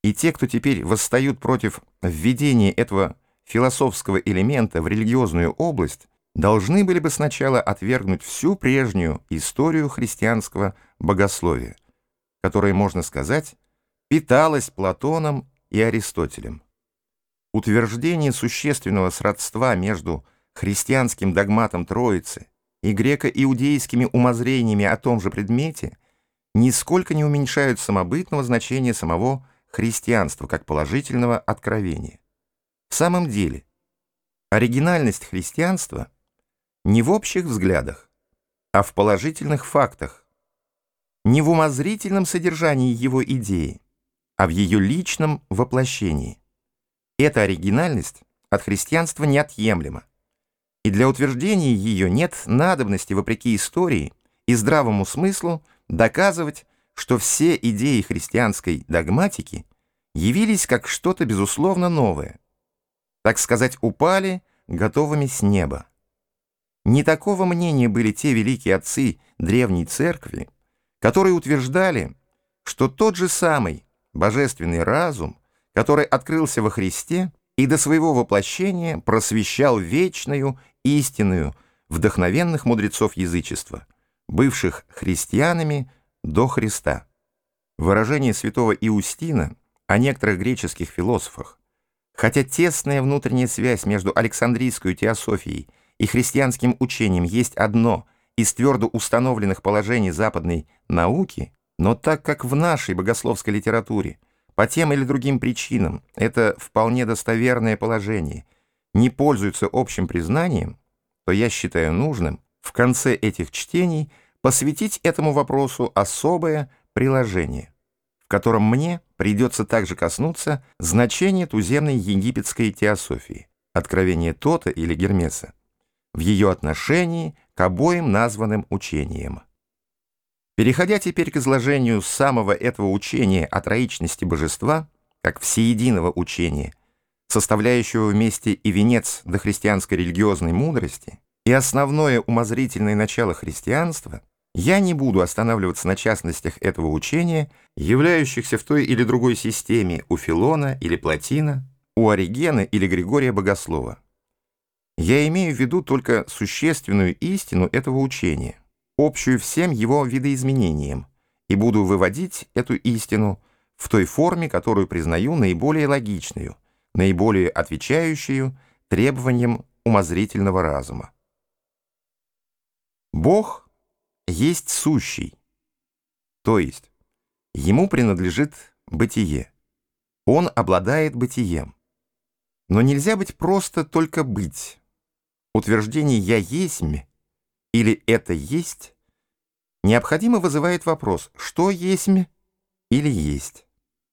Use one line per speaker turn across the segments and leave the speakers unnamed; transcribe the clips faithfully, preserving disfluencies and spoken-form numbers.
И те, кто теперь восстают против введения этого философского элемента в религиозную область, должны были бы сначала отвергнуть всю прежнюю историю христианского богословия, которая, можно сказать, питалась Платоном и Аристотелем. Утверждение существенного сродства между христианским догматом Троицы и греко-иудейскими умозрениями о том же предмете нисколько не уменьшают самобытного значения самого христианства как положительного откровения. В самом деле, оригинальность христианства не в общих взглядах, а в положительных фактах, не в умозрительном содержании его идеи, а в ее личном воплощении. Эта оригинальность от христианства неотъемлема, и для утверждения ее нет надобности, вопреки истории и здравому смыслу, доказывать, что все идеи христианской догматики явились как что-то безусловно новое, так сказать, упали готовыми с неба. Не такого мнения были те великие отцы древней церкви, которые утверждали, что тот же самый божественный разум, который открылся во Христе и до своего воплощения просвещал вечную истинную вдохновенных мудрецов язычества, бывших христианами до Христа. Выражение святого Иустина о некоторых греческих философах, хотя тесная внутренняя связь между Александрийской теософией и христианским учением есть одно из твердо установленных положений западной науки, но так как в нашей богословской литературе по тем или другим причинам это вполне достоверное положение не пользуется общим признанием, то я считаю нужным в конце этих чтений посвятить этому вопросу особое приложение, в котором мне придется также коснуться значения туземной египетской теософии, откровения Тота или Гермеса, в ее отношении к обоим названным учениям. Переходя теперь к изложению самого этого учения о троичности божества, как всеединого учения, составляющего вместе и венец дохристианской религиозной мудрости, и основное умозрительное начало христианства, я не буду останавливаться на частностях этого учения, являющихся в той или другой системе у Филона или Плотина, у Оригена или Григория Богослова. Я имею в виду только существенную истину этого учения, общую всем его видоизменениям, и буду выводить эту истину в той форме, которую признаю наиболее логичную, наиболее отвечающую требованиям умозрительного разума. Бог есть сущий, то есть ему принадлежит бытие, он обладает бытием. Но нельзя быть просто только быть. Утверждение «я есмь» или «это есть» необходимо вызывает вопрос, что есмь или есть.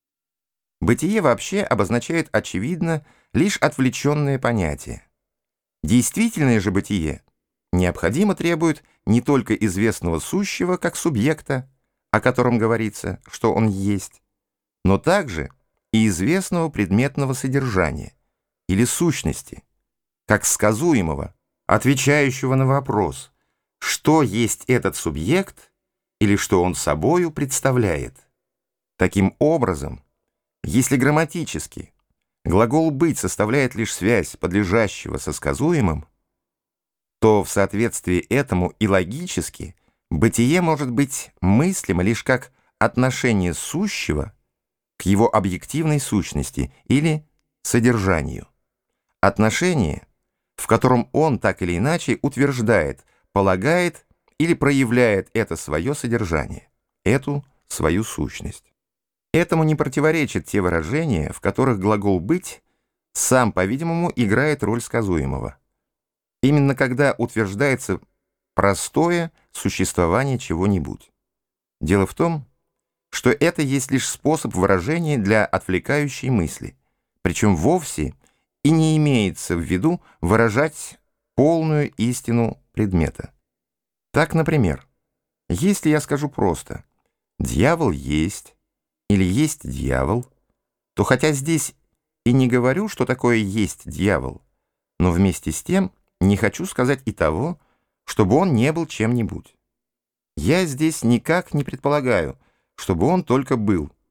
Бытие вообще обозначает, очевидно, лишь отвлеченное понятие. Действительное же бытие необходимо требует не только известного сущего как субъекта, о котором говорится, что он есть, но также и известного предметного содержания или сущности, как сказуемого, отвечающего на вопрос, что есть этот субъект или что он собою представляет. Таким образом, если грамматически глагол «быть» составляет лишь связь подлежащего со сказуемым, то в соответствии этому и логически бытие может быть мыслимо лишь как отношение сущего к его объективной сущности или содержанию. Отношение, в котором он так или иначе утверждает, полагает или проявляет это свое содержание, эту свою сущность. Этому не противоречат те выражения, в которых глагол «быть» сам, по-видимому, играет роль сказуемого. Именно когда утверждается простое существование чего-нибудь. Дело в том, что это есть лишь способ выражения для отвлекающей мысли, причем вовсе и не имеется в виду выражать полную истину предмета. Так, например, если я скажу просто «дьявол есть» или «есть дьявол», то хотя здесь и не говорю, что такое есть дьявол, но вместе с тем не хочу сказать и того, чтобы он не был чем-нибудь. Я здесь никак не предполагаю, чтобы он только был,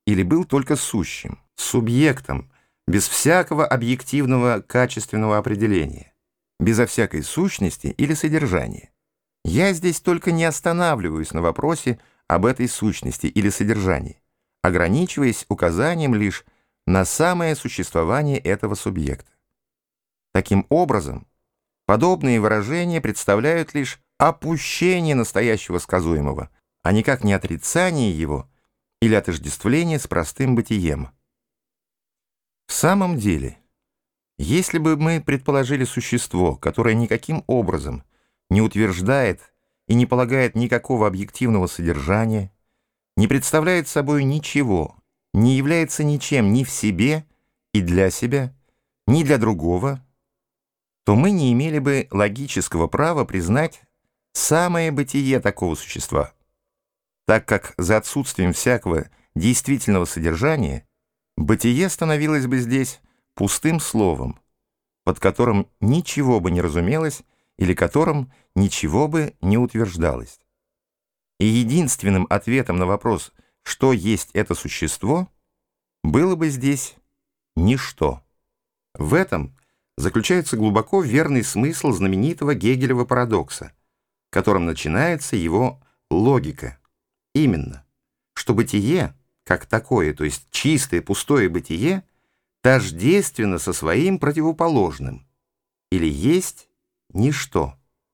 или был только сущим, субъектом, без всякого объективного качественного определения, безо всякой сущности или содержания. Я здесь только не останавливаюсь на вопросе об этой сущности или содержании, ограничиваясь указанием лишь на самое существование этого субъекта. Таким образом, подобные выражения представляют лишь опущение настоящего сказуемого, а никак не отрицание его или отождествление с простым бытием. В самом деле, если бы мы предположили существо, которое никаким образом не утверждает и не полагает никакого объективного содержания, не представляет собой ничего, не является ничем ни в себе и для себя, ни для другого, то мы не имели бы логического права признать самое бытие такого существа, так как за отсутствием всякого действительного содержания бытие становилось бы здесь пустым словом, под которым ничего бы не разумелось или которым ничего бы не утверждалось. И единственным ответом на вопрос, что есть это существо, было бы здесь ничто. В этом заключается глубоко верный смысл знаменитого Гегелева парадокса, которым начинается его логика. Именно, что бытие, как такое, то есть чистое пустое бытие, тождественно со своим противоположным, или есть ничто.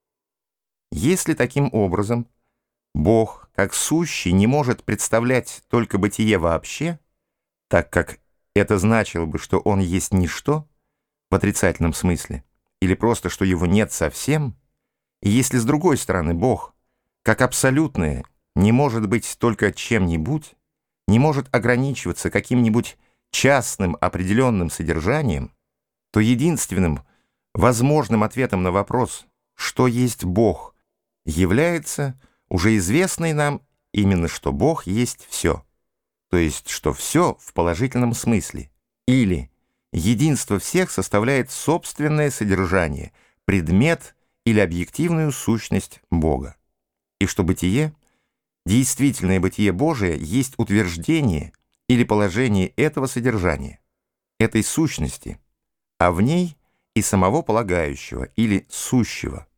Если таким образом Бог, как сущий, не может представлять только бытие вообще, так как это значило бы, что Он есть ничто, в отрицательном смысле, или просто, что его нет совсем, и если, с другой стороны, Бог, как абсолютное, не может быть только чем-нибудь, не может ограничиваться каким-нибудь частным определенным содержанием, то единственным возможным ответом на вопрос, что есть Бог, является уже известный нам именно, что Бог есть все, то есть, что все в положительном смысле, или единство всех составляет собственное содержание, предмет или объективную сущность Бога, и что бытие, действительное бытие Божие, есть утверждение или положение этого содержания, этой сущности, а в ней и самого полагающего или сущего.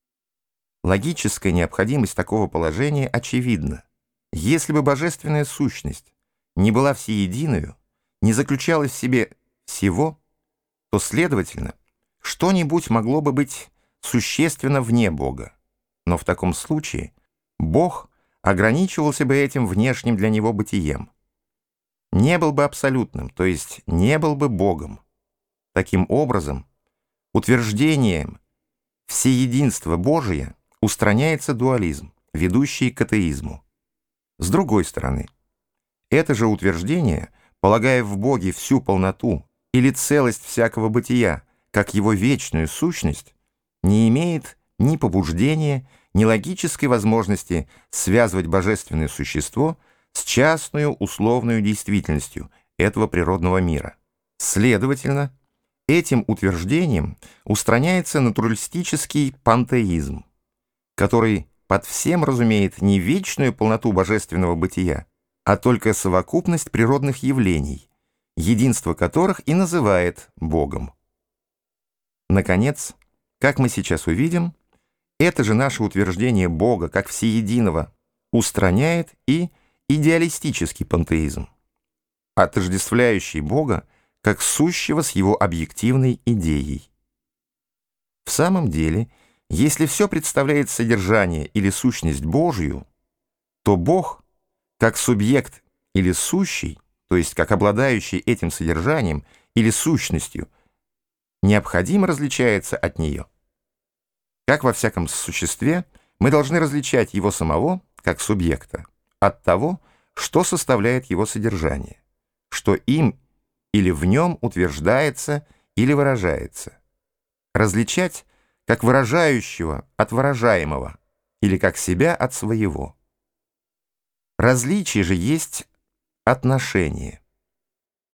Логическая необходимость такого положения очевидна. Если бы божественная сущность не была всеединою, не заключалась в себе всего, то, следовательно, что-нибудь могло бы быть существенно вне Бога. Но в таком случае Бог ограничивался бы этим внешним для него бытием. Не был бы абсолютным, то есть не был бы Богом. Таким образом, утверждением всеединства Божия устраняется дуализм, ведущий к атеизму. С другой стороны, это же утверждение, полагая в Боге всю полноту или целость всякого бытия, как его вечную сущность, не имеет ни побуждения, ни логической возможности связывать божественное существо с частную условную действительностью этого природного мира. Следовательно, этим утверждением устраняется натуралистический пантеизм, который под всем разумеет не вечную полноту божественного бытия, а только совокупность природных явлений, единство которых и называет Богом. Наконец, как мы сейчас увидим, это же наше утверждение Бога как всеединого устраняет и идеалистический пантеизм, отождествляющий Бога как сущего с его объективной идеей. В самом деле, если все представляет содержание или сущность Божью, то Бог, как субъект или сущий, то есть как обладающий этим содержанием или сущностью, необходимо различается от нее. Как во всяком существе, мы должны различать его самого, как субъекта, от того, что составляет его содержание, что им или в нем утверждается или выражается. Различать как выражающего от выражаемого или как себя от своего. Различие же есть отношение.